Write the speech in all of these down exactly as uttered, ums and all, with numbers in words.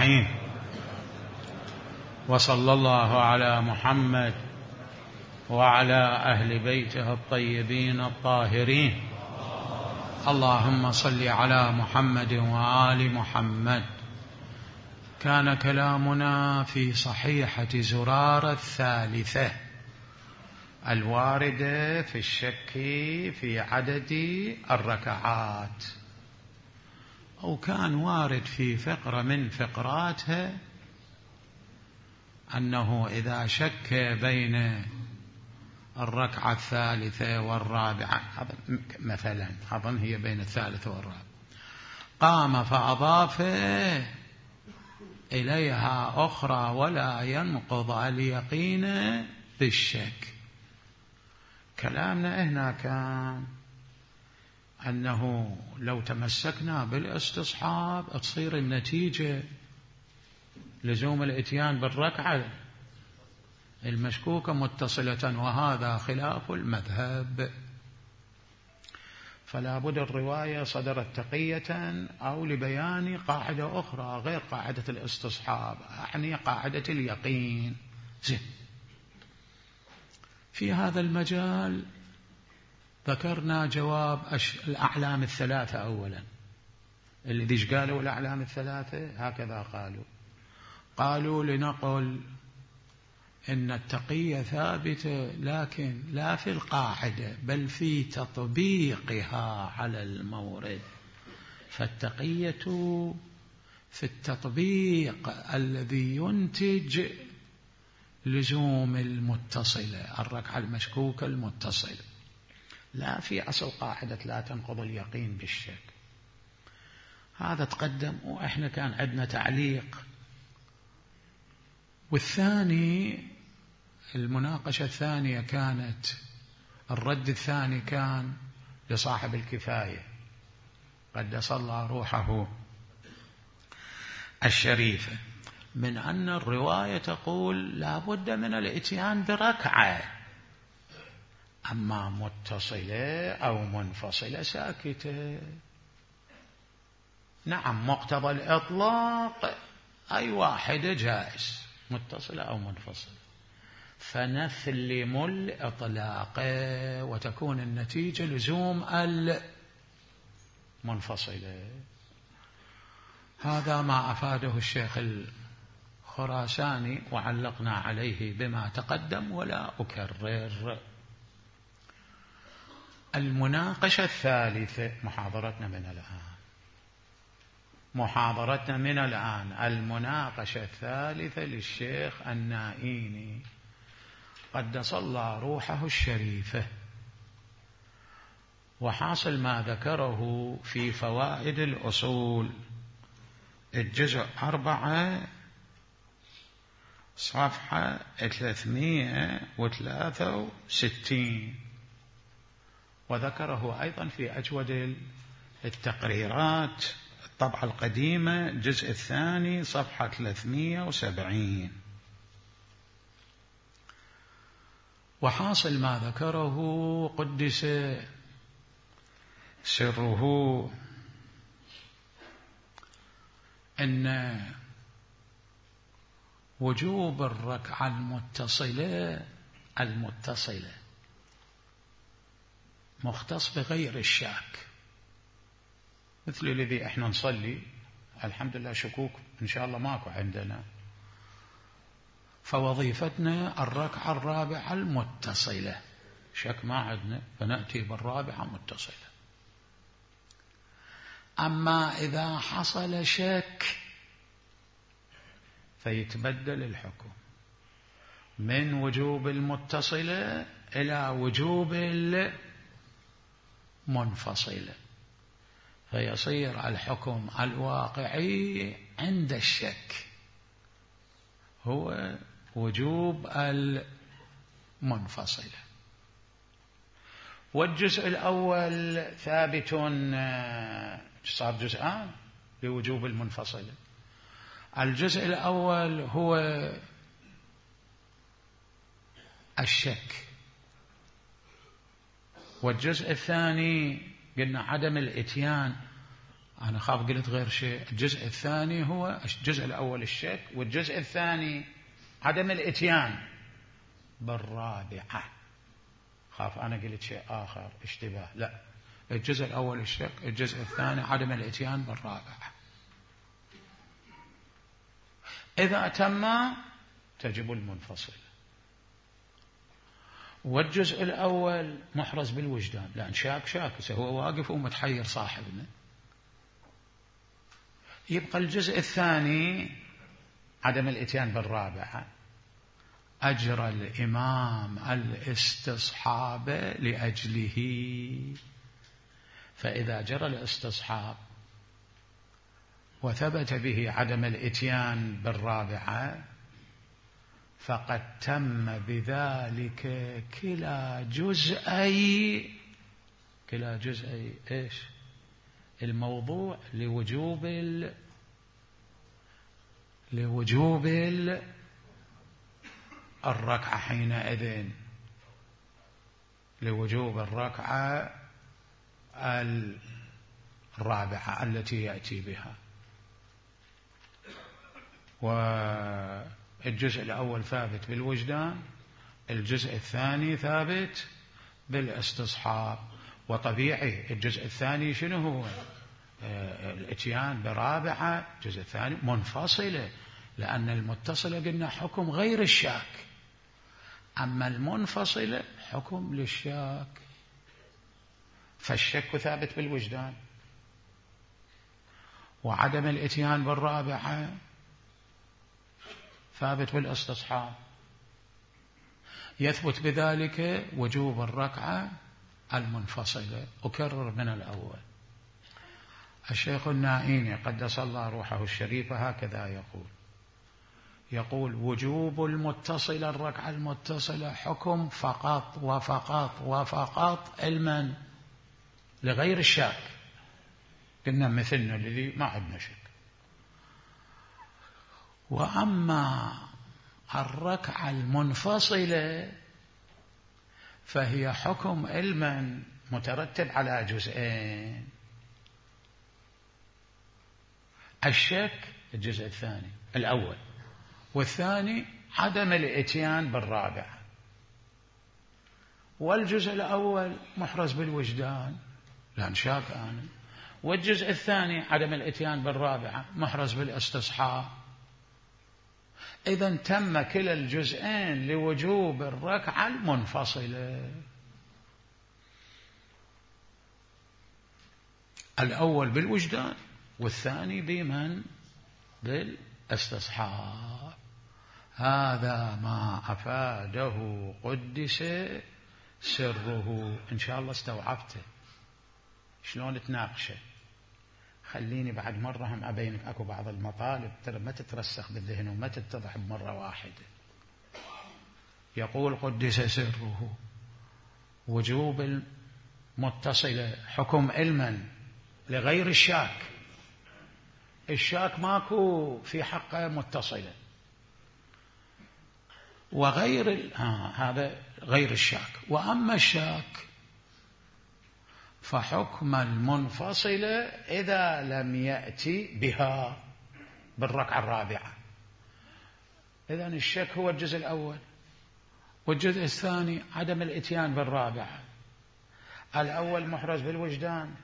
الرحيم. وصلى الله على محمد وعلى أهل بيته الطيبين الطاهرين. اللهم صل على محمد وآل محمد. كان كلامنا في صحيحة زرارة الثالثة الواردة في الشك في عدد الركعات، أو كان وارد في فقرة من فقراتها أنه إذا شك بين الركعة الثالثة والرابعة مثلا، أظن هي بين الثالثة والرابعة، قام فأضاف إليها أخرى ولا ينقض اليقين بالشك. كلامنا هنا كان أنه لو تمسكنا بالاستصحاب تصير النتيجة لزوم الاتيان بالركعة المشكوكة متصلة، وهذا خلاف المذهب. فلا بد الرواية صدرت تقية أو لبيان قاعدة أخرى غير قاعدة الاستصحاب، يعني قاعدة اليقين. زين، في هذا المجال ذكرنا جواب الأعلام الثلاثة. أولا الذي قالوا الأعلام الثلاثة هكذا قالوا قالوا لنقل إن التقية ثابتة، لكن لا في القاعدة بل في تطبيقها على المورد. فالتقية في التطبيق الذي ينتج لزوم المتصلة، الركعة المشكوكة المتصلة، لا في أصل قاعدة لا تنقض اليقين بالشك. هذا تقدم، وإحنا كان عندنا تعليق. والثاني، المناقشة الثانية كانت، الرد الثاني كان لصاحب الكفاية قدس الله روحه الشريفة، من أن الرواية تقول لا بد من الاتيان بركعة، أما متصلة أو منفصلة ساكتة. نعم، مقتضى الإطلاق أي واحدة جائز، متصلة أو منفصلة، فنثلم الإطلاق وتكون النتيجة لزوم المنفصلة. هذا ما أفاده الشيخ الخراساني، وعلقنا عليه بما تقدم ولا أكرر. المناقشة الثالثة، محاضرتنا من الآن محاضرتنا من الآن المناقشة الثالثة للشيخ النائيني قدس الله روحه الشريفة. وحاصل ما ذكره في فوائد الأصول الجزء أربعة صفحة ثلاثمائة وثلاثة وستين، وذكره أيضا في أجود التقريرات الطبعة القديمة الجزء الثاني صفحة ثلاثمائة وسبعين. وحاصل ما ذكره قدس سره أن وجوب الركعة المتصلة المتصلة مختص بغير الشاك، مثل الذي احنا نصلي الحمد لله شكوك ان شاء الله ماكو عندنا، فوظيفتنا الركعة الرابعة المتصلة، شك ما عندنا فنأتي بالرابعة متصلة. أما إذا حصل شك فيتبدل الحكم من وجوب المتصلة إلى وجوب المنفصلة، فيصير الحكم الواقعي عند الشك هو وجوب المنفصلة. والجزء الأول ثابت، صار جزءان لوجوب المنفصلة. الجزء الأول هو الشك، والجزء الثاني قلنا عدم الاتيان أنا خاف قلت غير شيء. الجزء الثاني هو الجزء الأول الشك، والجزء الثاني عدم الإتيان بالرابعة. خاف أنا قلت شيء آخر اشتباه. لا، الجزء الأول الشك، الجزء الثاني عدم الإتيان بالرابعة. إذا تم تجب المنفصل. والجزء الأول محرز بالوجدان، لأن شاك شاك هو واقف ومتحير صاحبنا. يبقى الجزء الثاني عدم الإتيان بالرابعة. أجرى الإمام الاستصحاب لأجله، فإذا جرى الاستصحاب وثبت به عدم الإتيان بالرابعة فقد تم بذلك كلا جزئي كلا جزئي إيش الموضوع لوجوب ال... لوجوب ال... الركعة حينئذ، لوجوب الركعة الرابعة التي يأتي بها. والجزء الأول ثابت بالوجدان، الجزء الثاني ثابت بالاستصحاب. وطبيعي الجزء الثاني شنو هو؟ الاتيان برابعة. الجزء الثاني منفصلة، لأن المتصلة قلنا حكم غير الشاك، أما المنفصلة حكم للشاك. فالشك ثابت بالوجدان، وعدم الاتيان بالرابعة ثابت بالاستصحاب. يثبت بذلك وجوب الركعة المنفصلة. أكرر من الأول. الشيخ النائيني قدس الله روحه الشريفة هكذا يقول يقول وجوب المتصلة الركعة المتصلة حكم فقط وفقط وفقط علما لغير الشاك. قلنا مثلنا الذي ما عندنا شك. وأما الركعة المنفصلة فهي حكم علما مترتب على جزئين. الشك الجزء الثاني الأول، والثاني عدم الاتيان بالرابعة. والجزء الأول محرز بالوجدان لأن شاك أنا، والجزء الثاني عدم الاتيان بالرابعة محرز بالاستصحاب. إذن تم كلا الجزئين لوجوب الركعة المنفصلة. الأول بالوجدان والثاني بمن؟ بالاستصحاب. هذا ما أفاده قدس سره. إن شاء الله استوعبته شلون تناقشه. خليني بعد مرة هم أبينك أكو بعض المطالب ترى ما تترسخ بالذهن وما تتضح بمرة واحدة. يقول قدس سره وجوب المتصلة حكم علما لغير الشاك. الشاك ماكو في حقه متصلة، وغير آه هذا غير الشاك. وأما الشاك فحكم المنفصلة إذا لم يأتي بها بالركعة الرابعة. إذن الشك هو الجزء الأول، والجزء الثاني عدم الإتيان بالرابعة. الأول محرز بالوجدان،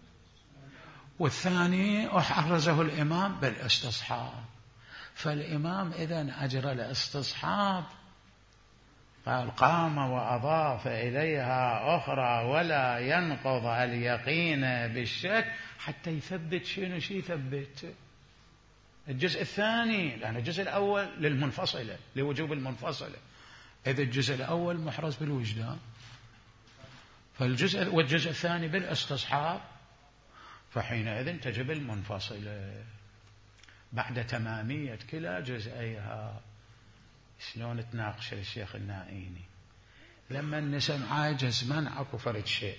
والثاني أحرزه الإمام بالاستصحاب. فالإمام إذن أجرى الاستصحاب، قال قام وأضاف إليها أخرى ولا ينقض اليقين بالشك حتى يثبت شنو شي يثبت الجزء الثاني، لأن الجزء الأول للمنفصلة لوجوب المنفصلة. إذا الجزء الأول محرز بالوجدان فالجزء والجزء الثاني بالاستصحاب، فحينئذ تجب المنفصلة بعد تمامية كلا جزئيها. شلون تناقش الشيخ النائيني لما النسم عاجز من أكو فرد شيء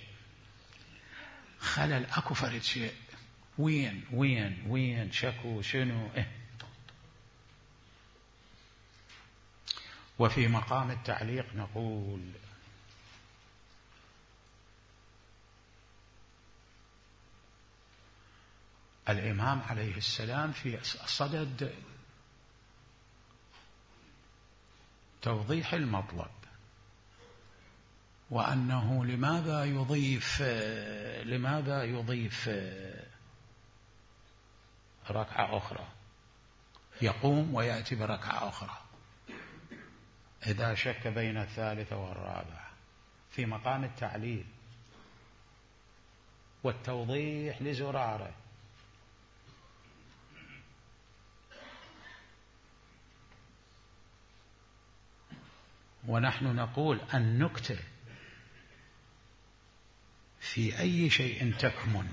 خلل أكو فرد شيء وين وين وين شكو شنو إيه. وفي مقام التعليق نقول الإمام عليه السلام في صدد توضيح المطلب، وأنه لماذا يضيف لماذا يضيف ركعة أخرى، يقوم ويأتي بركعة أخرى إذا شك بين الثالثة والرابعة، في مقام التعليل والتوضيح لزرارة. ونحن نقول النكتة في أي شيء تكمن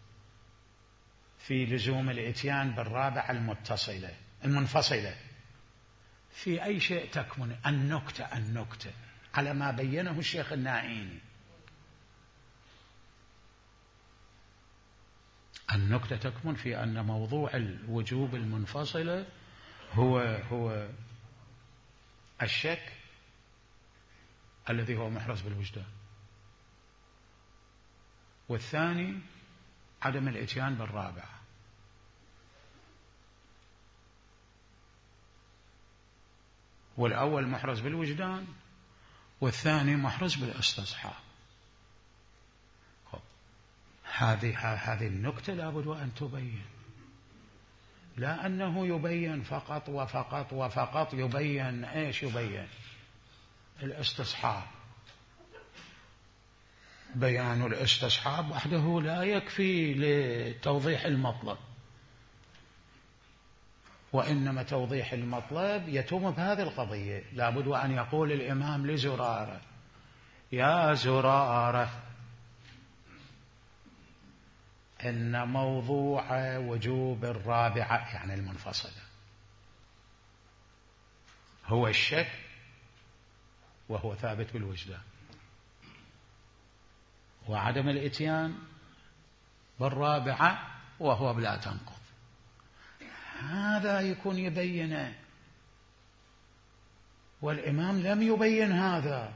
في لزوم الإتيان بالرابعة المتصلة المنفصلة، في أي شيء تكمن النكتة النكتة على ما بينه الشيخ النائيني. النكتة تكمن في أن موضوع الوجوب المنفصلة هو هو الشك الذي هو محرز بالوجدان، والثاني عدم الإتيان بالرابعة. والأول محرز بالوجدان والثاني محرز بالاستصحاب. هذه هذه النكتة لابد أن تبين، لا أنه يبين فقط وفقط وفقط يبين إيش يبين الاستصحاب. بيان الاستصحاب وحده لا يكفي لتوضيح المطلب، وإنما توضيح المطلب يتم بهذه القضية. لابد أن يقول الإمام لزرارة: يا زرارة، إن موضوع وجوب الرابعة يعني المنفصلة هو الشك، وهو ثابت بالوجدان، وعدم الإتيان بالرابعة وهو بلا تنقض. هذا يكون يبينه، والإمام لم يبين هذا،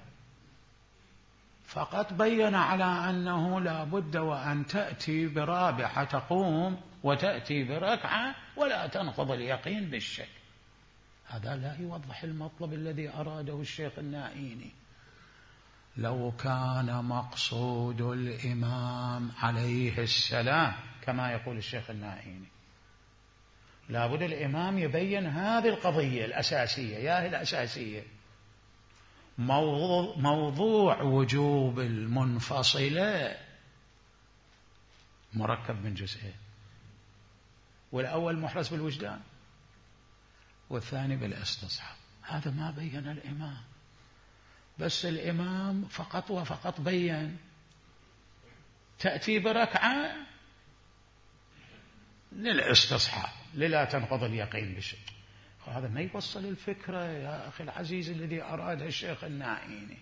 فقط بين على أنه لا بد وأن تأتي برابعة، تقوم وتأتي بركعة ولا تنقض اليقين بالشك. هذا لا يوضح المطلب الذي أراده الشيخ النائيني. لو كان مقصود الإمام عليه السلام كما يقول الشيخ النائيني، لابد الإمام يبين هذه القضية الأساسية، يا هي الأساسية، موضوع, موضوع وجوب المنفصلة مركب من جزئين، والأول محرز بالوجدان والثاني بالاستصحاب. هذا ما بين الإمام، بس الإمام فقط وفقط بين تأتي بركعة للاستصحاب للا تنقض اليقين بشيء. هذا ما يوصل الفكرة يا أخي العزيز الذي أرادها الشيخ النائيني.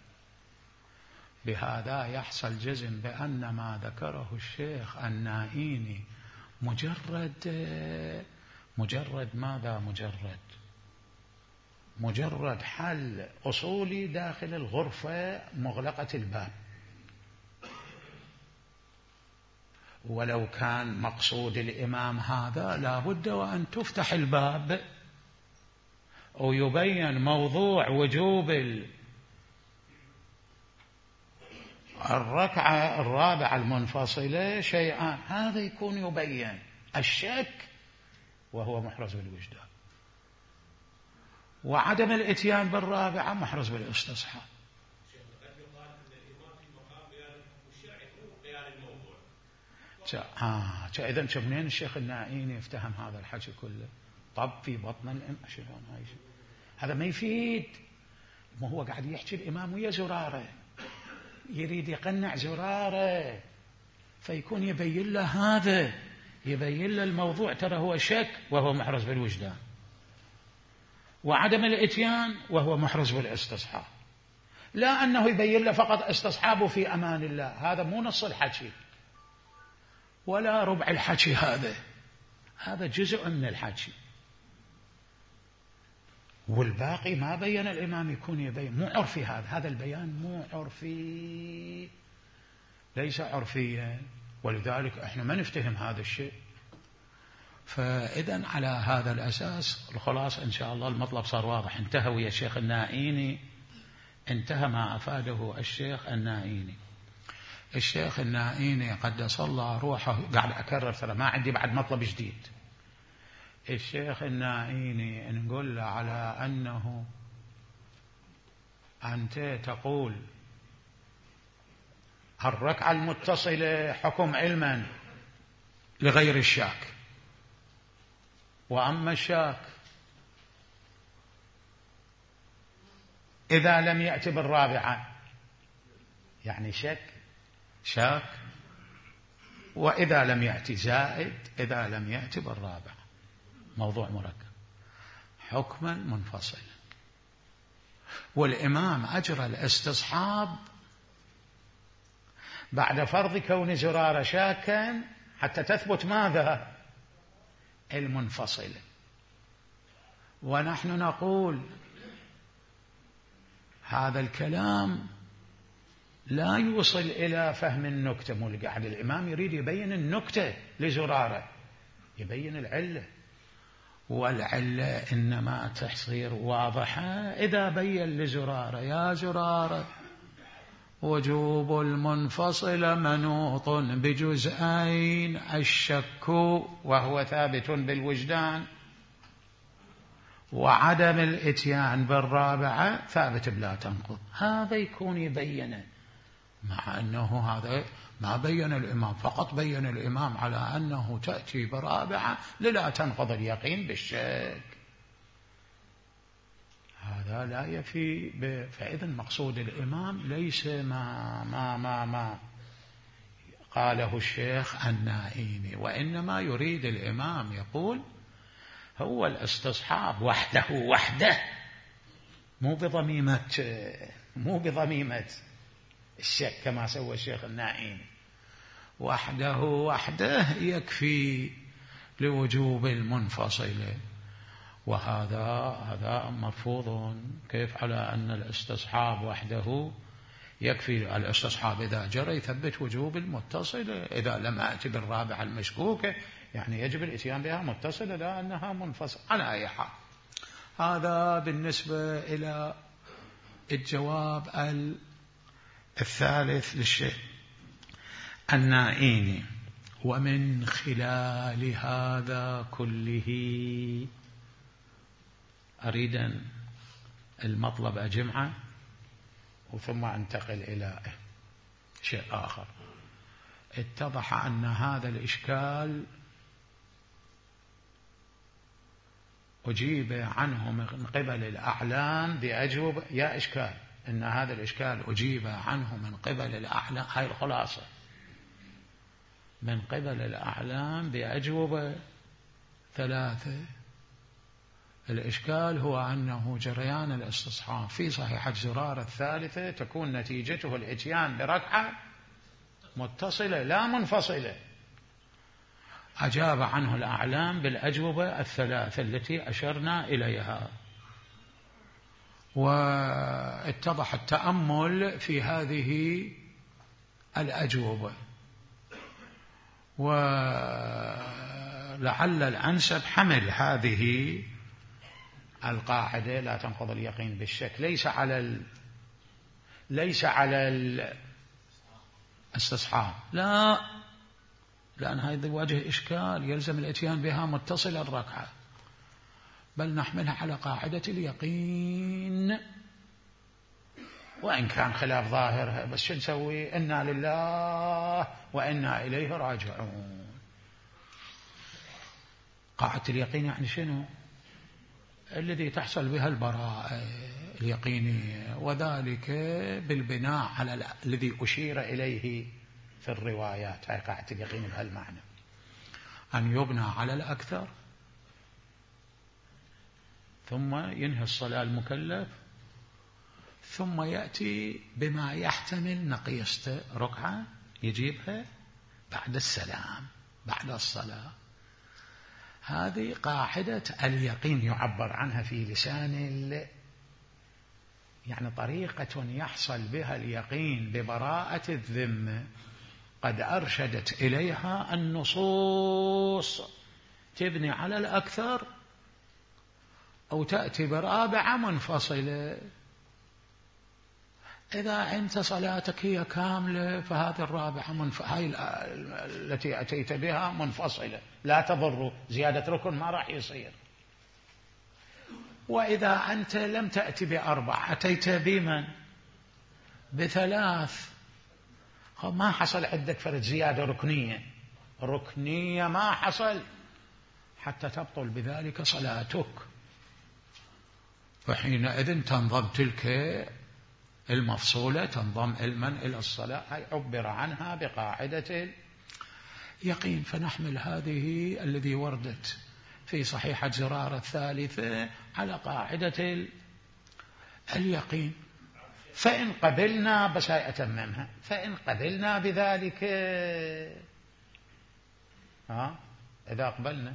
بهذا يحصل جزم بأن ما ذكره الشيخ النائيني مجرد مجرد ماذا مجرد مجرد حل أصولي داخل الغرفة مغلقة الباب. ولو كان مقصود الإمام هذا لا بد وأن تفتح الباب ويبين موضوع وجوب الركعة الرابعة المنفصلة شيئان، هذا يكون يبين الشك وهو محرز بالوجدان، وعدم الاتيان بالرابعة محرز بالاستصحاب. آه إذن شو منين الشيخ النائيني يفتهم هذا الحكي كله؟ طب في بطن الإمام شلون هاي؟ هذا ما يفيد. ما هو قاعد يحكي الإمام ويا زرارة، يريد يقنع زرارة، فيكون يبين له هذا، يبين له الموضوع ترى هو شك وهو محرز بالوجدان، وعدم الاتيان وهو محرز بالاستصحاب. لا أنه يبين له فقط استصحابه في أمان الله، هذا مو نص الحكي ولا ربع الحكي، هذا هذا جزء من الحكي، والباقي ما بين الإمام يكون يبين. مو عرفي هذا هذا البيان مو عرفي، ليس عرفيا، ولذلك احنا ما نفتهم هذا الشيء. فإذا على هذا الأساس الخلاصة إن شاء الله المطلب صار واضح. انتهى ويا الشيخ النائيني، انتهى ما أفاده الشيخ النائيني. الشيخ النائيني قدس الله روحه، قاعد أكرر ترى ما عندي بعد مطلب جديد. الشيخ النائيني نقول له على أنه أنت تقول الركعة المتصلة حكم علما لغير الشاك، وأما الشاك إذا لم يأتي بالرابعة يعني شك شاك، وإذا لم يأتي زائد إذا لم يأتي بالرابعة، موضوع مركب حكما منفصلا. والإمام أجرى الاستصحاب بعد فرض كون زرارة شاكا حتى تثبت ماذا؟ المنفصلة. ونحن نقول هذا الكلام لا يوصل إلى فهم النكتة. مو قاعد الإمام يريد يبين النكتة لزرارة، يبين العلة، والعلة إنما تصير واضحة إذا بين لزرارة يا زرارة وجوب المنفصل منوط بجزئين، الشك وهو ثابت بالوجدان، وعدم الاتيان بالرابعة ثابت بلا تنقض. هذا يكون يبينه، مع أنه هذا ما بين الإمام، فقط بين الإمام على أنه تأتي برابعة للا تنقض اليقين بالشك. هذا لا يفي ب... فإذا مقصود الإمام ليس ما ما ما ما قاله الشيخ النائيني، وإنما يريد الإمام يقول هو الاستصحاب وحده وحده، مو بضميمة مو بضميمة الشك كما سوى الشيخ النائيني، وحده وحده يكفي لوجوب المنفصل. وهذا هذا مرفوض. كيف على أن الاستصحاب وحده يكفي؟ الاستصحاب إذا جرى يثبت وجوب المتصل، إذا لم أتي بالرابعة المشكوكة يعني يجب الاتيان بها متصلة لا أنها منفصل. على أي حال هذا بالنسبة إلى الجواب الثالث للشيخ النائيني. ومن خلال هذا كله أريد المطلب أجمعه وثم أنتقل إلى شيء آخر. اتضح أن هذا الإشكال أجيب عنه من قبل الأعلام بأجوبة. يا إشكال أن هذا الإشكال أجيب عنه من قبل الأعلام، هاي الخلاصة، من قبل الأعلام بأجوبة ثلاثة. الإشكال هو أنه جريان الاستصحاب في صحيحة زرارة الثالثة تكون نتيجته الاتيان بركعة متصلة لا منفصلة. أجاب عنه الأعلام بالأجوبة الثلاثة التي أشرنا إليها، واتضح التأمل في هذه الأجوبة، ولعل الأنسب حمل هذه القاعدة لا تنقض اليقين بالشك ليس على ال... ليس على الاستصحاب، لا، لأن هذا وجه إشكال يلزم الاتيان بها متصل الركعة، بل نحملها على قاعدة اليقين، وإن كان خلاف ظاهرها، بس شو نسوي؟ إنا لله وإنا إليه راجعون. قاعدة اليقين يعني شنو؟ الذي تحصل بها البراءة اليقينية، وذلك بالبناء على الذي أشير إليه في الروايات. هاي قاعدة اليقين بهالمعنى، أن يبنى على الأكثر ثم ينهي الصلاة المكلف ثم يأتي بما يحتمل نقيصة ركعة يجيبها بعد السلام بعد الصلاة. هذه قاعدة اليقين يعبر عنها في لسان ال... يعني طريقة يحصل بها اليقين ببراءة الذمة قد أرشدت إليها النصوص تبني على الأكثر أو تأتي برابعة منفصلة. إذا أنت صلاتك هي كاملة فهذه الرابعة منف... هاي التي أتيت بها منفصلة لا تضر، زيادة ركن ما راح يصير. وإذا أنت لم تأتي بأربع أتيت بمن؟ بثلاث، ما حصل عندك فرد زيادة ركنية، ركنية ما حصل، حتى تبطل بذلك صلاتك. فحينئذ تنضم تلك المفصولة، تنضم علما إلى الصلاة، هي عبر عنها بقاعدة اليقين. فنحمل هذه الذي وردت في صحيحة زرارة الثالثة على قاعدة اليقين. فإن قبلنا، بس هاي أتممها، فإن قبلنا بذلك، ها إذا أقبلنا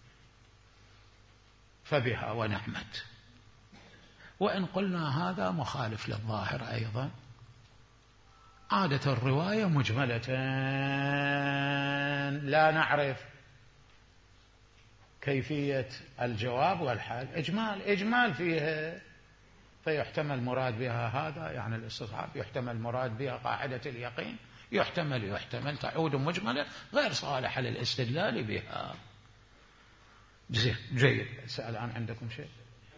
فبها ونعمت. وإن قلنا هذا مخالف للظاهر أيضا، عادة الرواية مجملة لا نعرف كيفية الجواب والحال، إجمال إجمال فيها، فيحتمل مراد بها هذا يعني الاستصحاب، يحتمل مراد بها قاعدة اليقين، يحتمل يحتمل تعود مجملة غير صالحة للاستدلال بها. زين جيد. سأل الآن عندكم شيء؟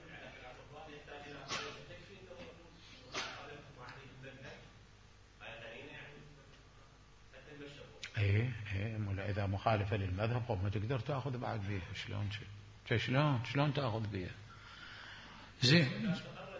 ايه ايه مولا، اذا مخالفه للمذهب قم ما تقدر تاخذ بعد بيه. شلون شي شلون شلون تاخذ بيه؟ زين.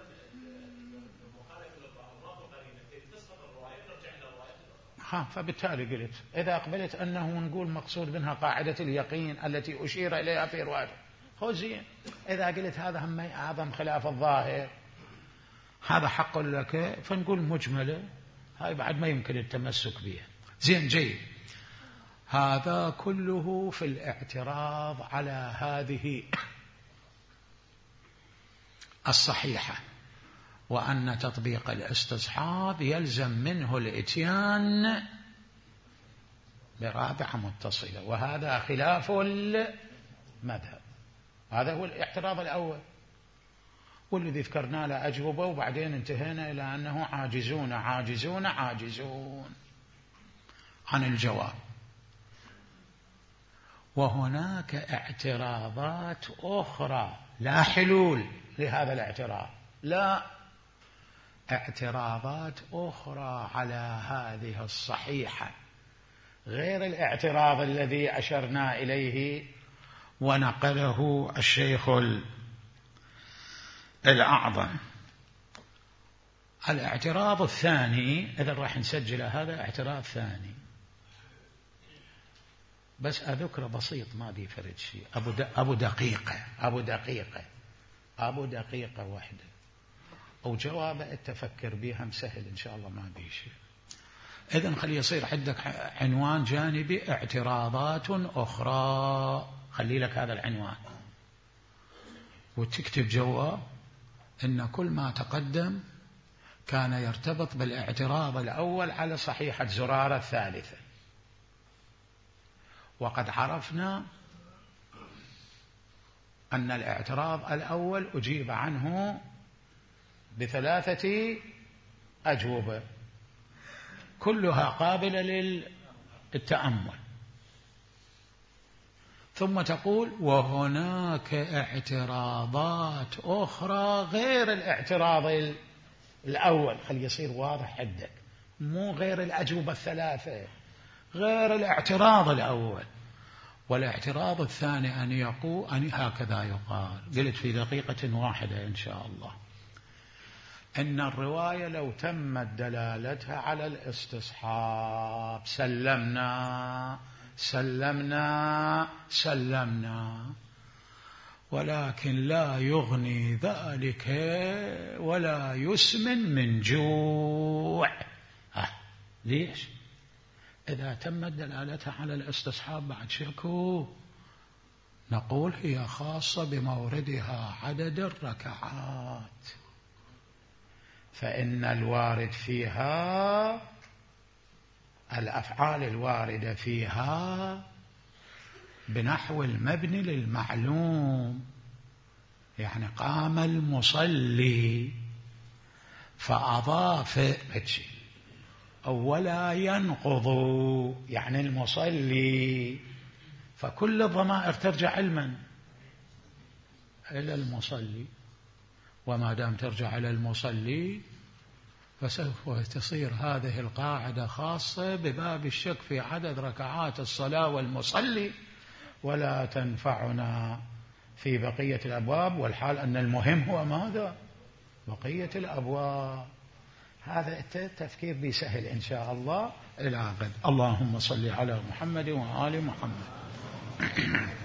ها فبالتالي قلت اذا قبلت انه نقول مقصود منها قاعده اليقين التي اشير اليها في روايه هو زين. اذا قلت هذا هم اعظم خلاف الظاهر، هذا حق لك، فنقول مجمله، هاي بعد ما يمكن التمسك بها. زين جيد. هذا كله في الاعتراض على هذه الصحيحة، وأن تطبيق الاستصحاب يلزم منه الإتيان برابعة متصلة، وهذا خلاف المذهب. هذا هو الاعتراض الأول، والذي ذكرنا له أجوبة، وبعدين انتهينا إلى أنه عاجزون عاجزون عاجزون عن الجواب. وهناك اعتراضات أخرى لا حلول لهذا الاعتراض، لا، اعتراضات أخرى على هذه الصحيحة غير الاعتراض الذي أشرنا إليه ونقله الشيخ الأعظم. الاعتراض الثاني، إذا راح نسجل هذا اعتراض ثاني، بس أذكره بسيط ما بي فرد شيء. أبو أبو دقيقة أبو دقيقة أبو دقيقة واحدة، أو جوابه التفكر بها مسهل إن شاء الله ما بي شيء. إذن خلي يصير عندك عنوان جانبي اعتراضات أخرى، خلي لك هذا العنوان وتكتب جواب إن كل ما تقدم كان يرتبط بالاعتراض الأول على صحيحة زرارة الثالثة. وقد عرفنا أن الاعتراض الأول أجيب عنه بثلاثة أجوبة كلها قابلة للتأمل، ثم تقول وهناك اعتراضات أخرى غير الاعتراض الأول. خلي يصير واضح عندك، مو غير الأجوبة الثلاثة، غير الاعتراض الأول. والاعتراض الثاني أن يقول أن هكذا يقال، قلت في دقيقة واحدة إن شاء الله، أن الرواية لو تمت دلالتها على الاستصحاب سلمنا سلمنا سلمنا، ولكن لا يغني ذلك ولا يسمن من جوع. ها ليش؟ إذا تمت دلالتها على الاستصحاب بعد شكو، نقول هي خاصة بموردها عدد الركعات، فإن الوارد فيها، الأفعال الواردة فيها بنحو المبني للمعلوم، يعني قام المصلي فأضاف ولا ينقض، يعني المصلي، فكل الضمائر ترجع علما إلى المصلي، وما دام ترجع إلى المصلي فسوف تصير هذه القاعدة خاصة بباب الشك في عدد ركعات الصلاة والمصلي، ولا تنفعنا في بقية الأبواب، والحال أن المهم هو ماذا؟ بقية الأبواب. هذا التفكير بسهل إن شاء الله إلى غد. اللهم صل على محمد وآل محمد.